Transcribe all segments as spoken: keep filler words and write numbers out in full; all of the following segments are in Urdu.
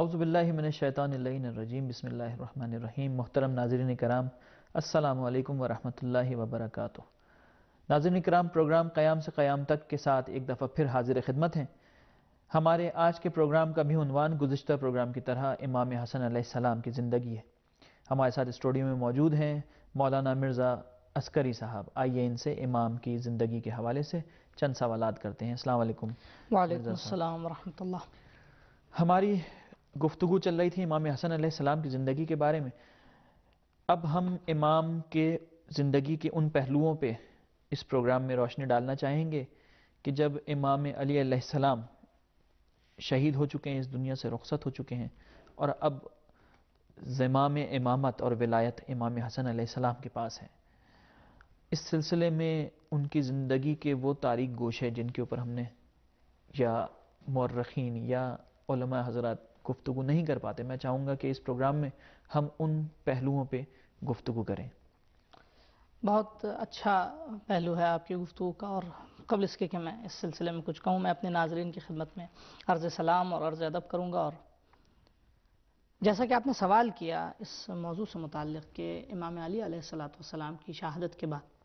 اعوذ باللہ من الشیطان اللعین الرجیم، بسم اللہ الرحمن الرحیم۔ محترم ناظرین کرام، السلام علیکم ورحمۃ اللہ وبرکاتہ۔ ناظرین کرام، پروگرام قیام سے قیام تک کے ساتھ ایک دفعہ پھر حاضر خدمت ہیں۔ ہمارے آج کے پروگرام کا بھی عنوان گزشتہ پروگرام کی طرح امام حسن علیہ السلام کی زندگی ہے۔ ہمارے ساتھ اسٹوڈیو میں موجود ہیں مولانا مرزا عسکری صاحب۔ آئیے ان سے امام کی زندگی کے حوالے سے چند سوالات کرتے ہیں۔ السلام علیکم۔ وعلیکم السلام ورحمۃ اللہ۔ ہماری گفتگو چل رہی تھی امام حسن علیہ السلام کی زندگی کے بارے میں۔ اب ہم امام کے زندگی کے ان پہلوؤں پہ اس پروگرام میں روشنی ڈالنا چاہیں گے کہ جب امام علی علیہ السلام شہید ہو چکے ہیں، اس دنیا سے رخصت ہو چکے ہیں، اور اب زمام امامت اور ولایت امام حسن علیہ السلام کے پاس ہے۔ اس سلسلے میں ان کی زندگی کے وہ تاریک گوشے جن کے اوپر ہم نے یا مورخین یا علماء حضرات گفتگو نہیں کر پاتے، میں چاہوں گا کہ اس پروگرام میں ہم ان پہلوؤں پہ گفتگو کریں۔ بہت اچھا پہلو ہے آپ کی گفتگو کا، اور قبل اس کے کہ میں اس سلسلے میں کچھ کہوں، میں اپنے ناظرین کی خدمت میں عرض سلام اور عرض ادب کروں گا۔ اور جیسا کہ آپ نے سوال کیا اس موضوع سے متعلق کہ امام علی علیہ الصلوۃ والسلام کی شہادت کے بعد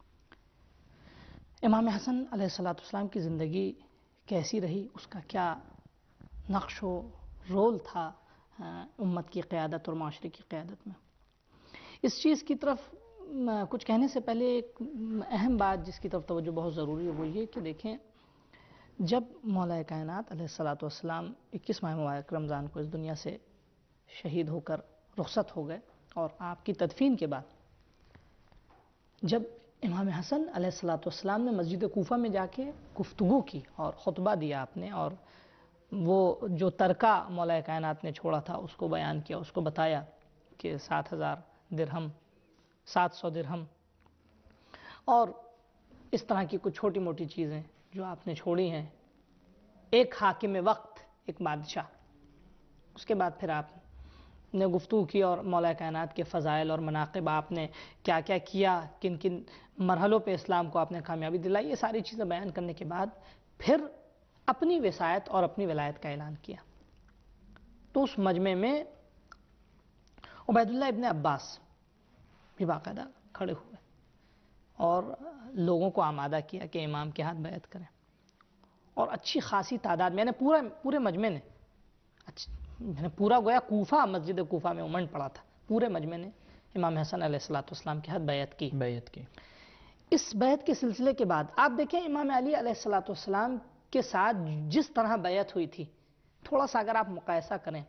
امام حسن علیہ الصلوۃ والسلام کی زندگی کیسی رہی، اس کا کیا نقش و رول تھا امت کی قیادت اور معاشرے کی قیادت میں، اس چیز کی طرف کچھ کہنے سے پہلے ایک اہم بات جس کی طرف توجہ بہت ضروری ہے وہ یہ کہ دیکھیں، جب مولا کائنات علیہ الصلوۃ والسلام اکیس ماہ مبارک رمضان کو اس دنیا سے شہید ہو کر رخصت ہو گئے، اور آپ کی تدفین کے بعد جب امام حسن علیہ الصلوۃ والسلام نے مسجد کوفہ میں جا کے گفتگو کی اور خطبہ دیا آپ نے، اور وہ جو ترکہ مولا کائنات نے چھوڑا تھا اس کو بیان کیا، اس کو بتایا کہ سات ہزار درہم، سات سو درہم اور اس طرح کی کچھ چھوٹی موٹی چیزیں جو آپ نے چھوڑی ہیں، ایک حاکم وقت، ایک بادشاہ۔ اس کے بعد پھر آپ نے گفتگو کی اور مولا کائنات کے فضائل اور مناقب، آپ نے کیا کیا کیا، کن کن مرحلوں پہ اسلام کو آپ نے کامیابی دلائی، یہ ساری چیزیں بیان کرنے کے بعد پھر اپنی وصایت اور اپنی ولایت کا اعلان کیا۔ تو اس مجمع میں عبید اللہ ابن عباس بھی باقاعدہ کھڑے ہوئے اور لوگوں کو آمادہ کیا کہ امام کے ہاتھ بیعت کریں، اور اچھی خاصی تعداد میں نے پورا پورے مجمع نے میں نے پورا گویا کوفہ، مسجد کوفہ میں امنڈ پڑا تھا، پورے مجمع نے امام حسن علیہ الصلوۃ والسلام کے ہاتھ بیعت کی بیعت کی اس بیعت کے سلسلے کے بعد آپ دیکھیں امام علی علیہ الصلوۃ والسلام کے ساتھ جس طرح بیعت ہوئی تھی، تھوڑا سا اگر آپ مقایسہ کریں،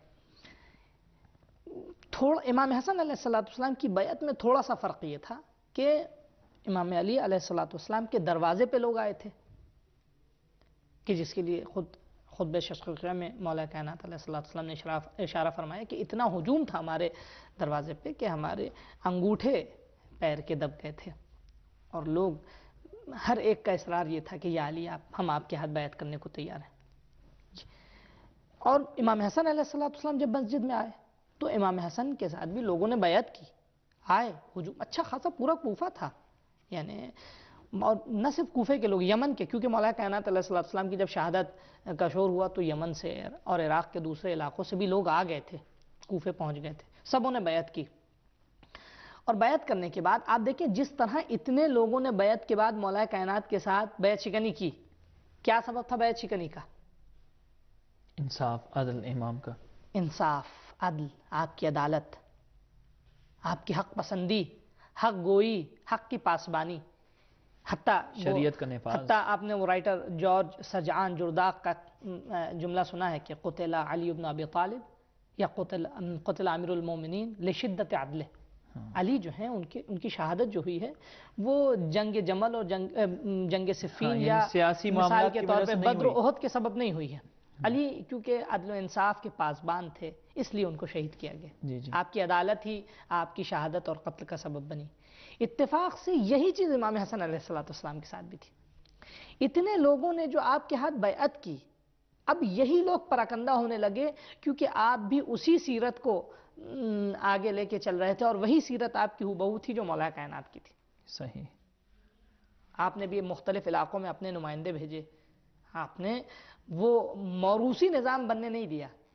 تھوڑا امام حسن علیہ الصلوۃ والسلام کی بیعت میں تھوڑا سا فرق یہ تھا کہ امام علی علیہ الصلوۃ والسلام کے دروازے پہ لوگ آئے تھے، کہ جس کے لیے خود خطبہ ششقیہ میں مولا کائنات علیہ الصلوۃ والسلام نے اشارہ فرمایا کہ اتنا ہجوم تھا ہمارے دروازے پہ کہ ہمارے انگوٹھے پیر کے دب گئے تھے، اور لوگ ہر ایک کا اصرار یہ تھا کہ یا علی، آپ ہم آپ کے ہاتھ بیعت کرنے کو تیار ہیں۔ اور امام حسن علیہ الصلوۃ والسلام جب مسجد میں آئے تو امام حسن کے ساتھ بھی لوگوں نے بیعت کی، آئے ہجوم، اچھا خاصا پورا کوفہ تھا، یعنی اور نہ صرف کوفے کے لوگ، یمن کے، کیونکہ مولا کائنات علیہ الصلوۃ والسلام کی جب شہادت کا شور ہوا تو یمن سے اور عراق کے دوسرے علاقوں سے بھی لوگ آ گئے تھے، کوفے پہنچ گئے تھے، سبوں نے بیعت کی۔ اور بیعت کرنے کے بعد آپ دیکھیں جس طرح اتنے لوگوں نے بیعت کے بعد مولا کائنات کے ساتھ بیعت شکنی کی، کیا سبب تھا بیعت شکنی کا؟ انصاف، عدل امام کا، انصاف، عدل، آپ کی عدالت، آپ کی حق پسندی، حق گوئی، حق کی پاسبانی، حتیٰ شریعت کا نفاذ۔ حتیٰ آپ نے وہ رائٹر جارج سرجان جرداق کا جملہ سنا ہے کہ قتل علی بن ابی طالب یا قتل قتل امیر المومنین لشدت عدلہ، علی جو ہیں ان کی ان کی شہادت جو ہوئی ہے وہ جنگ جمل اور جنگ جنگ صفین یا سیاسی مثال معاملات کے کی طور وجہ پہ سے نہیں بدر و ہوئی۔ احد کے سبب نہیں ہوئی ہے، علی کیونکہ عدل و انصاف کے پاسبان تھے اس لیے ان کو شہید کیا گیا، جی جی آپ کی عدالت ہی آپ کی شہادت اور قتل کا سبب بنی۔ اتفاق سے یہی چیز امام حسن علیہ الصلوۃ والسلام کے ساتھ بھی تھی، اتنے لوگوں نے جو آپ کے ہاتھ بیعت کی، اب یہی لوگ پراکندہ ہونے لگے کیونکہ آپ بھی اسی سیرت کو آگے لے کے چل رہے تھے، اور وہی سیرت آپ کی ہو تھی جو مولا کائنات کی تھی۔ صحیح۔ آپ نے بھی مختلف علاقوں میں اپنے نمائندے بھیجے، آپ نے وہ موروثی نظام بننے نہیں دیا، اس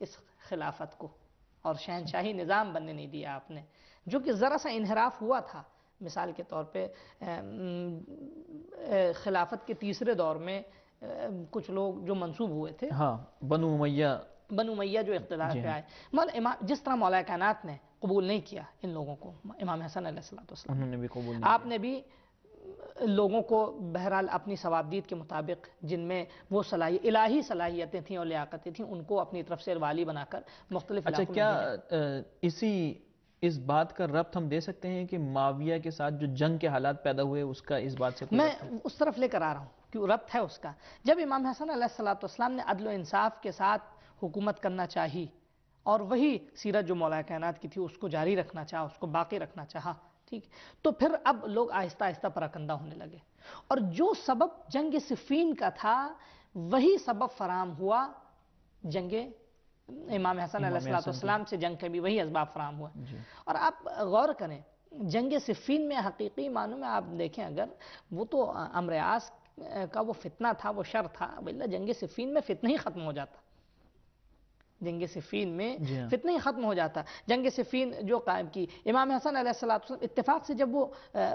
خلافت کو اور شہنشاہی نظام بننے نہیں دیا آپ نے، جو کہ ذرا سا انحراف ہوا تھا۔ مثال کے طور پہ خلافت کے تیسرے دور میں کچھ لوگ جو منسوب ہوئے تھے، ہاں بنو امیہ بنو امیہ جو اقتدار پہ آئے، جس طرح مولا کائنات نے قبول نہیں کیا ان لوگوں کو، امام حسن علیہ السلام انہوں نے بھی قبول نہیں آپ نے بھی لوگوں کو بہرحال اپنی ثوابدید کے مطابق جن میں وہ صلاحیت الہی صلاحیتیں تھیں اور لیاقتیں تھیں ان کو اپنی طرف سے والی بنا کر مختلف اچھا علاقوں میں کیا بھیجا۔ اسی اس بات کا ربط ہم دے سکتے ہیں کہ معاویہ کے ساتھ جو جنگ کے حالات پیدا ہوئے اس کا اس بات سے کوئی میں ربط ہے؟ اس طرف لے کر آ رہا ہوں کہ ربط ہے اس کا۔ جب امام حسن علیہ السلام نے عدل و انصاف کے ساتھ حکومت کرنا چاہی اور وہی سیرت جو مولا کائنات کی تھی اس کو جاری رکھنا چاہا، اس کو باقی رکھنا چاہا، ٹھیک، تو پھر اب لوگ آہستہ آہستہ پراکندہ ہونے لگے، اور جو سبب جنگ صفین کا تھا وہی سبب فراہم ہوا جنگ امام حسن علیہ السلام سے جنگ کے بھی وہی اسباب فراہم ہوا۔ اور آپ غور کریں جنگ صفین میں حقیقی معنوں میں آپ دیکھیں اگر وہ تو امر عاص کا وہ فتنہ تھا، وہ شر تھا، بلّہ جنگ صفین میں فتنہ ہی ختم ہو جاتا، جنگ صفین میں فتنہ ہی ختم ہو جاتا۔ جنگ صفین جو قائم کی امام حسن علیہ السلام اتفاق سے جب وہ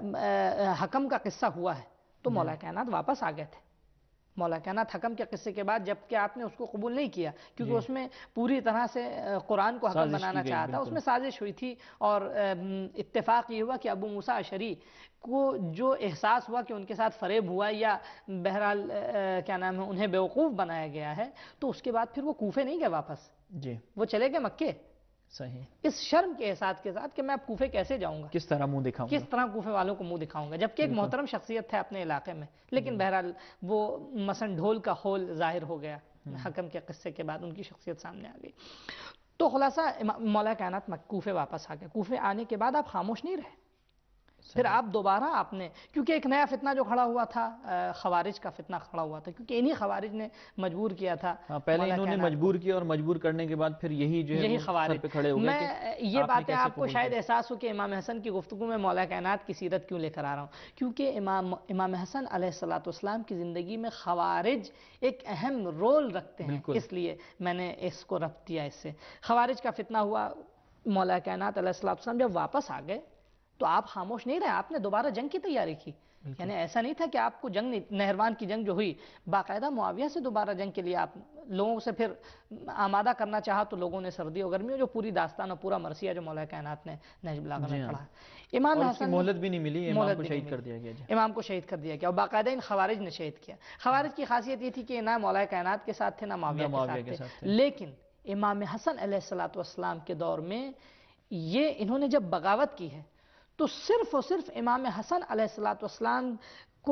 حکم کا قصہ ہوا ہے تو مولا کائنات واپس آ گئے تھے۔ مولا کائنات حکم کے قصے کے بعد جب کہ آپ نے اس کو قبول نہیں کیا کیونکہ اس میں پوری طرح سے قرآن کو حکم بنانا چاہا تھا، اس میں سازش ہوئی تھی، اور اتفاق یہ ہوا کہ ابو موسیٰ اشعری کو جو احساس ہوا کہ ان کے ساتھ فریب ہوا یا بہرحال کیا نام ہے انہیں بیوقوف بنایا گیا ہے، تو اس کے بعد پھر وہ کوفے نہیں گئے واپس، جی وہ چلے گئے مکے۔ صحیح، اس شرم کے احساس کے ساتھ کہ میں اب کوفے کیسے جاؤں گا، کس طرح منہ دکھاؤں گا، کس طرح کوفے والوں کو منہ دکھاؤں گا، جبکہ ایک محترم شخصیت ہے اپنے علاقے میں، لیکن بہرحال وہ مثلا ڈھول کا خول ظاہر ہو گیا حکم کے قصے کے بعد، ان کی شخصیت سامنے آ گئی۔ تو خلاصہ مولا کائنات کوفے واپس آ گئے۔ کوفے آنے کے بعد آپ خاموش نہیں رہے، پھر آپ دوبارہ آپ نے، کیونکہ ایک نیا فتنہ جو کھڑا ہوا تھا خوارج کا فتنہ کھڑا ہوا تھا، کیونکہ انہی خوارج نے مجبور کیا تھا، پہلے انہوں نے مجبور کیا اور مجبور کرنے کے بعد پھر یہی جو ہے خوارج پہ کھڑے ہو گئے۔ میں یہ باتیں آپ کو شاید احساس ہو کہ امام حسن کی گفتگو میں مولا کائنات کی سیرت کیوں لے کر آ رہا ہوں، کیونکہ امام امام حسن علیہ السلام کی زندگی میں خوارج ایک اہم رول رکھتے ہیں، اس لیے میں نے اس کو ربط دیا اس سے۔ خوارج کا فتنہ ہوا، مولا کائنات علیہ السلام جب واپس آ گئے تو آپ خاموش نہیں رہے، آپ نے دوبارہ جنگ کی تیاری کی، یعنی ایسا نہیں تھا کہ آپ کو جنگ نہروان کی جنگ جو ہوئی باقاعدہ معاویہ سے دوبارہ جنگ کے لیے آپ لوگوں سے پھر آمادہ کرنا چاہا، تو لوگوں نے سردی و گرمی جو پوری داستان اور پورا مرثیہ جو مولا کائنات نے نہج البلاغہ میں پڑھا، امام حسن مہلت بھی نہیں ملی، امام کو شہید کر دیا گیا، امام کو شہید کر دیا گیا، اور باقاعدہ ان خوارج نے شہید کیا۔ خوارج کی خاصیت یہ تھی کہ نہ مولا کائنات کے ساتھ تھے نہ معاویہ کے ساتھ تھے، لیکن امام حسن علیہ السلام کے دور میں یہ انہوں نے جب بغاوت کی ہے تو صرف اور صرف امام حسن علیہ السلام کو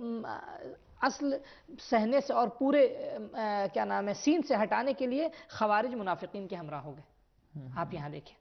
اصل صحنے سے اور پورے کیا نام ہے سین سے ہٹانے کے لیے خوارج منافقین کے ہمراہ ہو گئے۔ آپ یہاں دیکھیں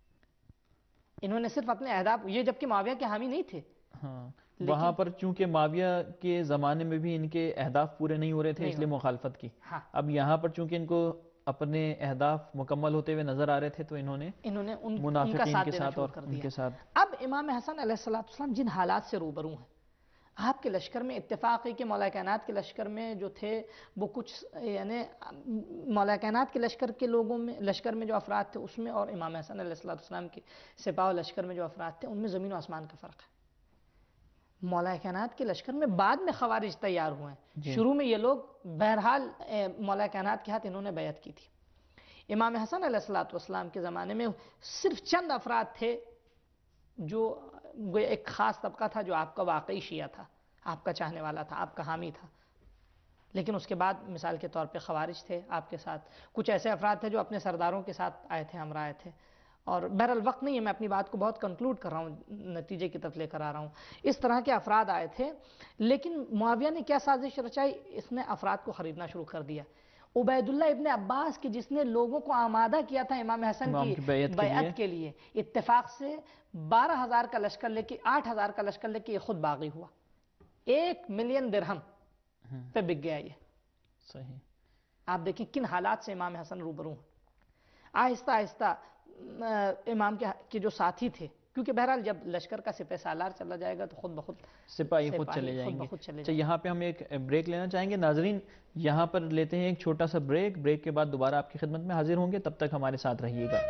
انہوں نے صرف اپنے اہداف، یہ جبکہ معاویہ کے حامی نہیں تھے، ہاں وہاں پر چونکہ معاویہ کے زمانے میں بھی ان کے اہداف پورے نہیں ہو رہے تھے اس لیے مخالفت کی، اب یہاں پر چونکہ ان کو اپنے اہداف مکمل ہوتے ہوئے نظر آ رہے تھے تو انہوں نے انہوں نے ان منافقین کا ساتھ کے دینا ساتھ شروع اور کر ان دیا۔ کے ساتھ اب امام حسن علیہ السلام جن حالات سے روبرو ہیں، آپ کے لشکر میں اتفاق ہے کہ مولا کائنات کے لشکر میں جو تھے وہ کچھ یعنی مولا کائنات کے لشکر کے لوگوں میں لشکر میں جو افراد تھے اس میں اور امام حسن علیہ السلام کے سپاہ و لشکر میں جو افراد تھے ان میں زمین و آسمان کا فرق ہے۔ مولا کائنات کے لشکر میں بعد میں خوارج تیار ہوئے ہیں، شروع میں یہ لوگ بہرحال مولا کائنات کے ہاتھ انہوں نے بیعت کی تھی۔ امام حسن علیہ السلام کے زمانے میں صرف چند افراد تھے جو ایک خاص طبقہ تھا جو آپ کا واقعی شیعہ تھا، آپ کا چاہنے والا تھا، آپ کا حامی تھا، لیکن اس کے بعد مثال کے طور پہ خوارج تھے آپ کے ساتھ، کچھ ایسے افراد تھے جو اپنے سرداروں کے ساتھ آئے تھے، ہمراہ آئے تھے، اور بہرحال وقت نہیں ہے میں اپنی بات کو بہت کنکلوڈ کر رہا ہوں، نتیجے کی طرف لے کر آ رہا ہوں، اس طرح کے افراد آئے تھے، لیکن معاویہ نے کیا سازش رچائی، اس نے افراد کو خریدنا شروع کر دیا۔ عبید اللہ ابن عباس کی جس نے لوگوں کو آمادہ کیا تھا امام حسن کی بیعت کے لیے، اتفاق سے بارہ ہزار کا لشکر لے کے آٹھ ہزار کا لشکر لے کے یہ خود باغی ہوا، ایک ملین درہم پہ بک گیا یہ۔ صحیح، آپ دیکھیں کن حالات سے امام حسن روبرو ہیں۔ آہستہ آہستہ امام کے جو ساتھی تھے کیونکہ بہرحال جب لشکر کا سپہ سالار چلا جائے گا تو خود بخود سپاہی خود چلے جائیں گے. اچھا یہاں پہ ہم ایک بریک لینا چاہیں گے ناظرین, یہاں پر لیتے ہیں ایک چھوٹا سا بریک. بریک کے بعد دوبارہ آپ کی خدمت میں حاضر ہوں گے, تب تک ہمارے ساتھ رہیے گا.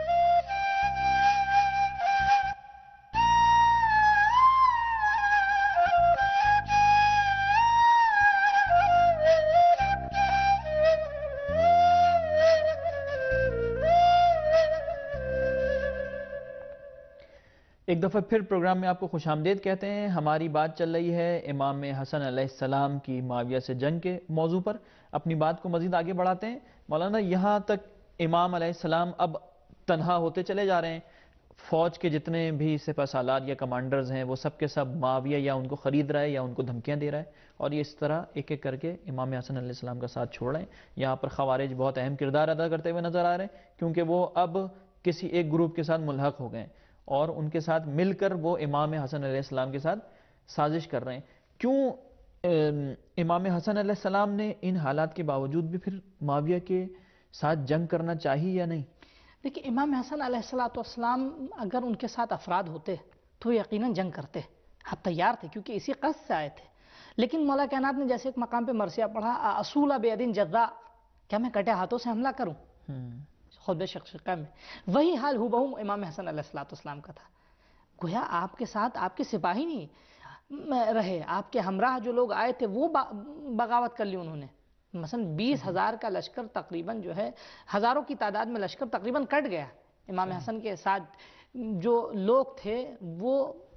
ایک دفعہ پھر پروگرام میں آپ کو خوش آمدید کہتے ہیں. ہماری بات چل رہی ہے امام حسن علیہ السلام کی معاویہ سے جنگ کے موضوع پر. اپنی بات کو مزید آگے بڑھاتے ہیں. مولانا یہاں تک امام علیہ السلام اب تنہا ہوتے چلے جا رہے ہیں. فوج کے جتنے بھی سپہ سالار یا کمانڈرز ہیں وہ سب کے سب معاویہ یا ان کو خرید رہا ہے یا ان کو دھمکیاں دے رہا ہے, اور یہ اس طرح ایک ایک کر کے امام حسن علیہ السلام کا ساتھ چھوڑ رہے ہیں. یہاں پر خوارج بہت اہم کردار ادا کرتے ہوئے نظر آ رہے ہیں, کیونکہ وہ اب کسی ایک گروپ کے ساتھ ملحق ہو گئے ہیں اور ان کے ساتھ مل کر وہ امام حسن علیہ السلام کے ساتھ سازش کر رہے ہیں. کیوں امام حسن علیہ السلام نے ان حالات کے باوجود بھی پھر معاویہ کے ساتھ جنگ کرنا چاہیے یا نہیں؟ دیکھیں, امام حسن علیہ السلام اگر ان کے ساتھ افراد ہوتے تو یقیناً جنگ کرتے, آپ تیار تھے کیونکہ اسی قصد سے آئے تھے. لیکن مولا کائنات نے جیسے ایک مقام پہ مرثیہ پڑھا, اصول بیدن جزا, کیا میں کٹے ہاتھوں سے حملہ کروں؟ خود شقشقہ میں وہی حال ہو بہو امام حسن علیہ السلام کا تھا. گویا آپ کے ساتھ آپ کے سپاہی نہیں رہے, آپ کے ہمراہ جو لوگ آئے تھے وہ بغاوت کر لی انہوں نے. مثلا بیس ہزار کا لشکر تقریباً جو ہے, ہزاروں کی تعداد میں لشکر تقریباً کٹ گیا. امام حسن کے ساتھ جو لوگ تھے وہ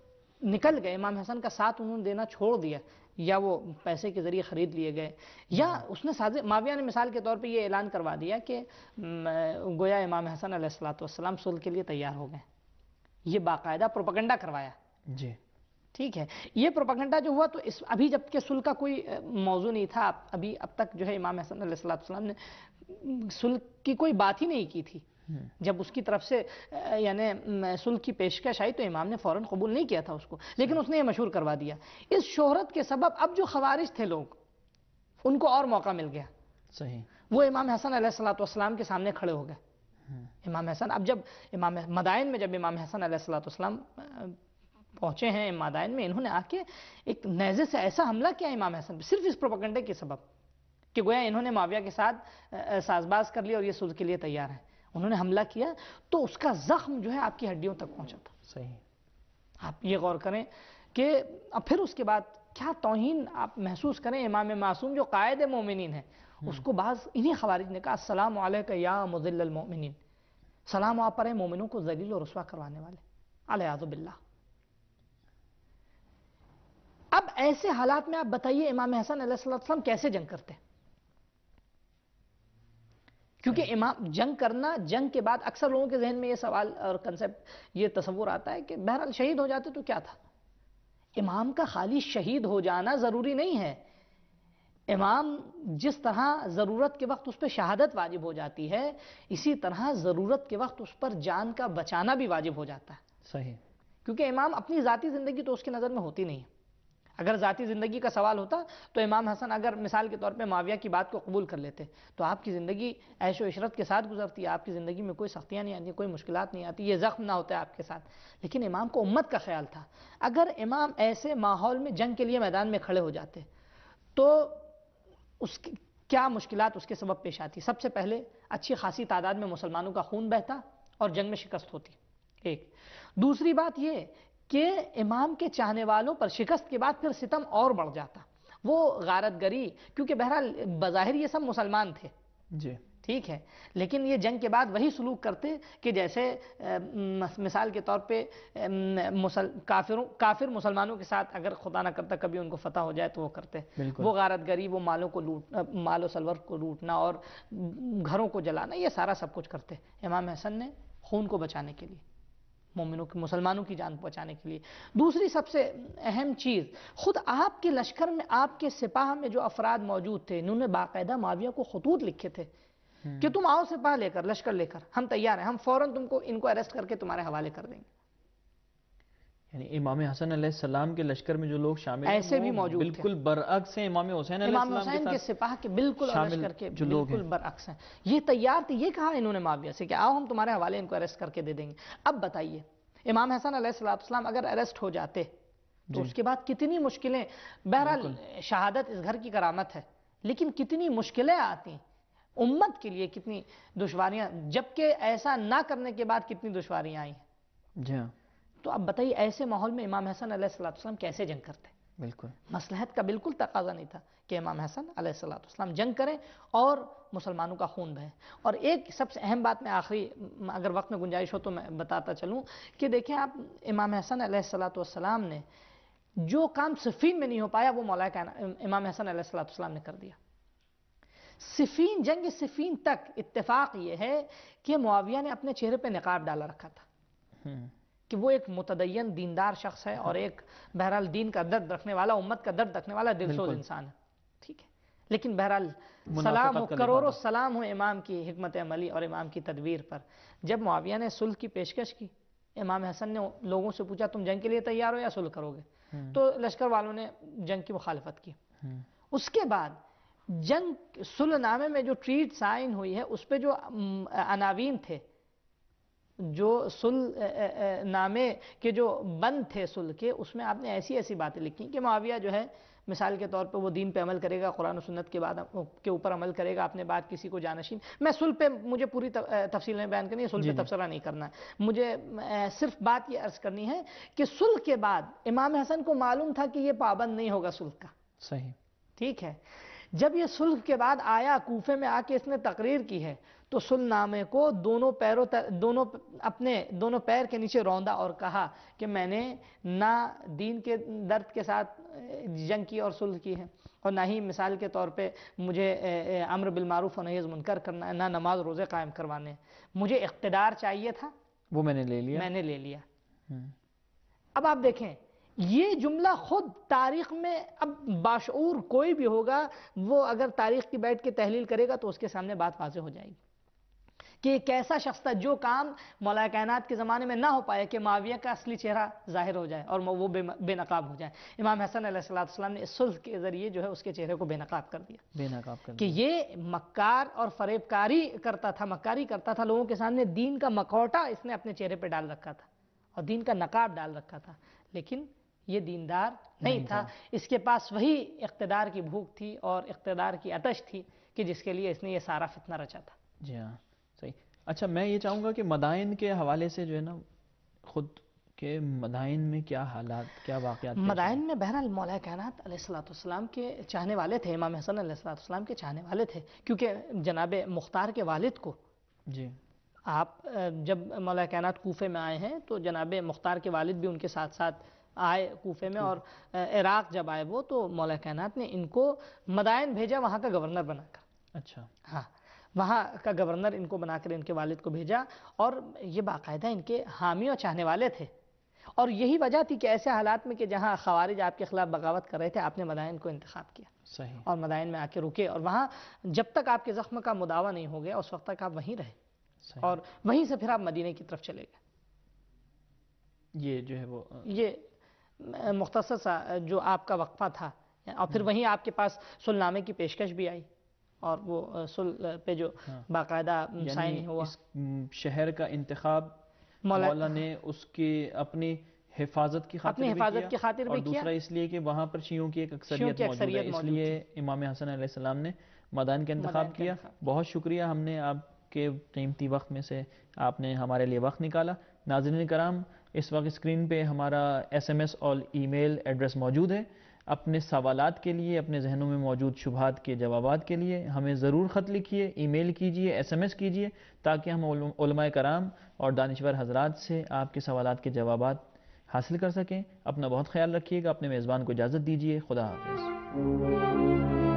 نکل گئے, امام حسن کا ساتھ انہوں نے دینا چھوڑ دیا, یا وہ پیسے کے ذریعے خرید لیے گئے, یا اس نے سازش. معاویہ نے مثال کے طور پہ یہ اعلان کروا دیا کہ گویا امام حسن علیہ السلام صلح کے لیے تیار ہو گئے. یہ باقاعدہ پروپیگنڈا کروایا. جی ٹھیک ہے, یہ پروپیگنڈا جو ہوا تو اس ابھی جب کہ صلح کا کوئی موضوع نہیں تھا, ابھی اب تک جو ہے امام حسن علیہ السلام نے صلح کی کوئی بات ہی نہیں کی تھی. جب اس کی طرف سے یعنی صلح کی پیشکش آئی تو امام نے فوراً قبول نہیں کیا تھا اس کو, لیکن اس نے یہ مشہور کروا دیا. اس شہرت کے سبب اب جو خوارج تھے لوگ, ان کو اور موقع مل گیا. صحیح, وہ امام حسن علیہ السلام کے سامنے کھڑے ہو گئے. امام حسن اب جب امام مدائن میں جب امام حسن علیہ السلام پہنچے ہیں مدائن میں, انہوں نے آ کے ایک نیزے سے ایسا حملہ کیا امام حسن پہ, صرف اس پروپیگنڈے کے سبب کہ گویا انہوں نے معاویہ کے ساتھ سازباز کر لیا اور یہ صلح کے لیے تیار ہیں. انہوں نے حملہ کیا تو اس کا زخم جو ہے آپ کی ہڈیوں تک پہنچا تھا. صحیح, آپ یہ غور کریں کہ اب پھر اس کے بعد کیا توہین آپ محسوس کریں. امام معصوم جو قائد مومنین ہیں, اس کو بعض انہی خوارج نے کہا السلام علیکہ یا مذل المؤمنین, سلام آپ پر ہیں مومنوں کو ذلیل و رسوا کروانے والے, علیہ باللہ. اب ایسے حالات میں آپ بتائیے امام حسن علیہ السلام کیسے جنگ کرتے؟ کیونکہ امام جنگ کرنا, جنگ کے بعد اکثر لوگوں کے ذہن میں یہ سوال اور کنسیپٹ, یہ تصور آتا ہے کہ بہرحال شہید ہو جاتے تو کیا تھا. امام کا خالی شہید ہو جانا ضروری نہیں ہے. امام جس طرح ضرورت کے وقت اس پہ شہادت واجب ہو جاتی ہے, اسی طرح ضرورت کے وقت اس پر جان کا بچانا بھی واجب ہو جاتا ہے. صحیح, کیونکہ امام اپنی ذاتی زندگی تو اس کی نظر میں ہوتی نہیں ہے. اگر ذاتی زندگی کا سوال ہوتا تو امام حسن اگر مثال کے طور پہ معاویہ کی بات کو قبول کر لیتے تو آپ کی زندگی عیش و عشرت کے ساتھ گزرتی, آپ کی زندگی میں کوئی سختیاں نہیں آتی, کوئی مشکلات نہیں آتی, یہ زخم نہ ہوتا ہے آپ کے ساتھ. لیکن امام کو امت کا خیال تھا. اگر امام ایسے ماحول میں جنگ کے لیے میدان میں کھڑے ہو جاتے تو اس کی کیا مشکلات اس کے سبب پیش آتی. سب سے پہلے اچھی خاصی تعداد میں مسلمانوں کا خون بہتا اور جنگ میں شکست ہوتی, ایک. دوسری بات یہ کہ امام کے چاہنے والوں پر شکست کے بعد پھر ستم اور بڑھ جاتا, وہ غارت گری, کیونکہ بہرحال بظاہر یہ سب مسلمان تھے. جی ٹھیک ہے, لیکن یہ جنگ کے بعد وہی سلوک کرتے کہ جیسے مثال کے طور پہ کافروں کافر مسلمانوں کے ساتھ اگر خدا نہ کرتا کبھی ان کو فتح ہو جائے تو وہ کرتے. وہ غارت گری, وہ مالوں کو لوٹ, مال و سلور کو لوٹنا اور گھروں کو جلانا, یہ سارا سب کچھ کرتے امام حسن نے خون کو بچانے کے لیے, مومنوں کی مسلمانوں کی جان بچانے کے لیے. دوسری سب سے اہم چیز, خود آپ کے لشکر میں آپ کے سپاہ میں جو افراد موجود تھے, انہوں نے باقاعدہ معاویہ کو خطوط لکھے تھے کہ تم آؤ سپاہ لے کر, لشکر لے کر, ہم تیار ہیں, ہم فوراً تم کو ان کو اریسٹ کر کے تمہارے حوالے کر دیں گے. یعنی امام حسن علیہ السلام کے لشکر میں جو لوگ شامل ہیں ایسے بھی موجود تھے, بالکل برعکس ہیں امام حسین علیہ امام السلام حسین کے سپاہ کے بالکل شامل لشکر کے جو لوگ بالکل ہیں. برعکس ہیں. یہ تیار تھے, یہ کہا انہوں نے معاویہ سے کہ آؤ ہم تمہارے حوالے ان کو اریسٹ کر کے دے دیں گے. اب بتائیے امام حسن علیہ السلام اگر اریسٹ ہو جاتے تو اس کے بعد کتنی مشکلیں، بہرحال شہادت اس گھر کی کرامت ہے، لیکن کتنی مشکلیں آتی امت کے لیے، کتنی دشواریاں، جبکہ ایسا نہ کرنے کے بعد کتنی دشواریاں آئی ہیں. جی ہاں. تو اب بتائیے ایسے ماحول میں امام حسن علیہ السلام کیسے جنگ کرتے؟ بالکل مصلحت کا بالکل تقاضا نہیں تھا کہ امام حسن علیہ السلام جنگ کریں اور مسلمانوں کا خون بہے. اور ایک سب سے اہم بات میں آخری اگر وقت میں گنجائش ہو تو میں بتاتا چلوں کہ دیکھیں آپ، امام حسن علیہ السلام نے جو کام صفین میں نہیں ہو پایا وہ مولا کائنات امام حسن علیہ السلام نے کر دیا. صفین، جنگ صفین تک اتفاق یہ ہے کہ معاویہ نے اپنے چہرے پہ نقاب ڈالا رکھا تھا کہ وہ ایک متدین دیندار شخص ہے اور ایک بہرحال دین کا درد رکھنے والا، امت کا درد رکھنے والا دلسوز انسان ہے. ٹھیک ہے، لیکن بہرحال سلام و کروڑ و سلام ہو امام کی حکمت عملی اور امام کی تدبیر پر. جب معاویہ نے صلح کی پیشکش کی، امام حسن نے لوگوں سے پوچھا تم جنگ کے لیے تیار ہو یا صلح کرو گے؟ تو لشکر والوں نے جنگ کی مخالفت کی. اس کے بعد جنگ صلح نامے میں جو ٹریٹ سائن ہوئی ہے اس پہ جو عناوین تھے، جو صلح نامے کے جو بند تھے صلح کے، اس میں آپ نے ایسی ایسی باتیں لکھی کہ معاویہ جو ہے مثال کے طور پہ وہ دین پہ عمل کرے گا، قرآن و سنت کے بعد کے اوپر عمل کرے گا، اپنے بعد کسی کو جانشین. میں صلح پہ مجھے پوری تفصیل میں بیان کرنی ہے، صلح پہ تبصرہ نہیں کرنا ہے مجھے، صرف بات یہ عرض کرنی ہے کہ صلح کے بعد امام حسن کو معلوم تھا کہ یہ پابند نہیں ہوگا صلح کا. صحیح. ٹھیک ہے، جب یہ صلح کے بعد آیا کوفے میں آ کے اس نے تقریر کی ہے تو صلح نامے کو دونوں پیروں دونوں اپنے دونوں پیر کے نیچے روندا اور کہا کہ میں نے نہ دین کے درد کے ساتھ جنگ کی اور صلح کی ہے، اور نہ ہی مثال کے طور پہ مجھے امر بالمعروف و نہی عن المنکر کرنا ہے، نہ نماز روزے قائم کروانے. مجھے اقتدار چاہیے تھا، وہ میں نے لے لیا میں نے لے لیا. اب آپ دیکھیں یہ جملہ خود تاریخ میں، اب باشعور کوئی بھی ہوگا وہ اگر تاریخ کی بیٹھ کے تحلیل کرے گا تو اس کے سامنے بات واضح ہو جائے گی کہ ایک ایسا شخص تھا جو کام مولا کائنات کے زمانے میں نہ ہو پایا کہ معاویہ کا اصلی چہرہ ظاہر ہو جائے اور وہ بے نقاب ہو جائے. امام حسن علیہ السلام نے اس صلح کے ذریعے جو ہے اس کے چہرے کو بے نقاب کر دیا، بے نقاب کر کہ دیا. یہ مکار اور فریب کاری کرتا تھا، مکاری کرتا تھا لوگوں کے سامنے، دین کا مکوٹا اس نے اپنے چہرے پہ ڈال رکھا تھا اور دین کا نقاب ڈال رکھا تھا، لیکن یہ دیندار نہیں تھا. اس کے پاس وہی اقتدار کی بھوک تھی اور اقتدار کی آتش تھی کہ جس کے لیے اس نے یہ سارا فتنہ رچا تھا. جی ہاں صحیح. اچھا میں یہ چاہوں گا کہ مدائن کے حوالے سے جو ہے نا، خود کے مدائن میں کیا حالات، کیا واقعات؟ مدائن میں بہرحال مولا کائنات علیہ السلام کے چاہنے والے تھے، امام حسن علیہ السلام کے چاہنے والے تھے، کیونکہ جناب مختار کے والد کو، جی آپ جب مولا کائنات کوفے میں آئے ہیں تو جناب مختار کے والد بھی ان کے ساتھ ساتھ آئے کوفے میں، اور عراق جب آئے وہ تو مولا کائنات نے ان کو مدائن بھیجا وہاں کا گورنر بنا کر. اچھا. ہاں، وہاں کا گورنر ان کو بنا کر ان کے والد کو بھیجا، اور یہ باقاعدہ ان کے حامی اور چاہنے والے تھے. اور یہی وجہ تھی کہ ایسے حالات میں کہ جہاں خوارج آپ کے خلاف بغاوت کر رہے تھے، آپ نے مدائن کو انتخاب کیا. صحیح. اور مدائن میں آ کے رکے اور وہاں جب تک آپ کے زخم کا مداوا نہیں ہو گیا اس وقت تک آپ وہیں رہے. صحیح. اور وہیں سے پھر آپ مدینے کی طرف چلے گئے. یہ جو ہے وہ یہ مختصر سا جو آپ کا وقفہ تھا، اور پھر وہیں آپ کے پاس صلح نامے کی پیشکش بھی آئی اور وہ صلح پہ جو باقاعدہ سائن ہوا. اس شہر کا انتخاب مولا نے اس کی اپنی حفاظت کی خاطر اپنی حفاظت کی خاطر اور بھی کیا، دوسرا اس لیے کہ وہاں پر شیعوں کی ایک اکثریت موجود ہے، اس لیے امام حسن علیہ السلام نے مدائن کا انتخاب کیا. بہت شکریہ، ہم نے آپ کے قیمتی وقت میں سے آپ نے ہمارے لیے وقت نکالا. ناظرین کرام، اس وقت اسکرین پہ ہمارا ایس ایم ایس اور ای میل ایڈریس موجود ہے. اپنے سوالات کے لیے، اپنے ذہنوں میں موجود شبہات کے جوابات کے لیے ہمیں ضرور خط لکھیے، ای میل کیجیے، ایس ایم ایس کیجیے، تاکہ ہم علماء کرام اور دانشور حضرات سے آپ کے سوالات کے جوابات حاصل کر سکیں. اپنا بہت خیال رکھیے گا. اپنے میزبان کو اجازت دیجیے. خدا حافظ.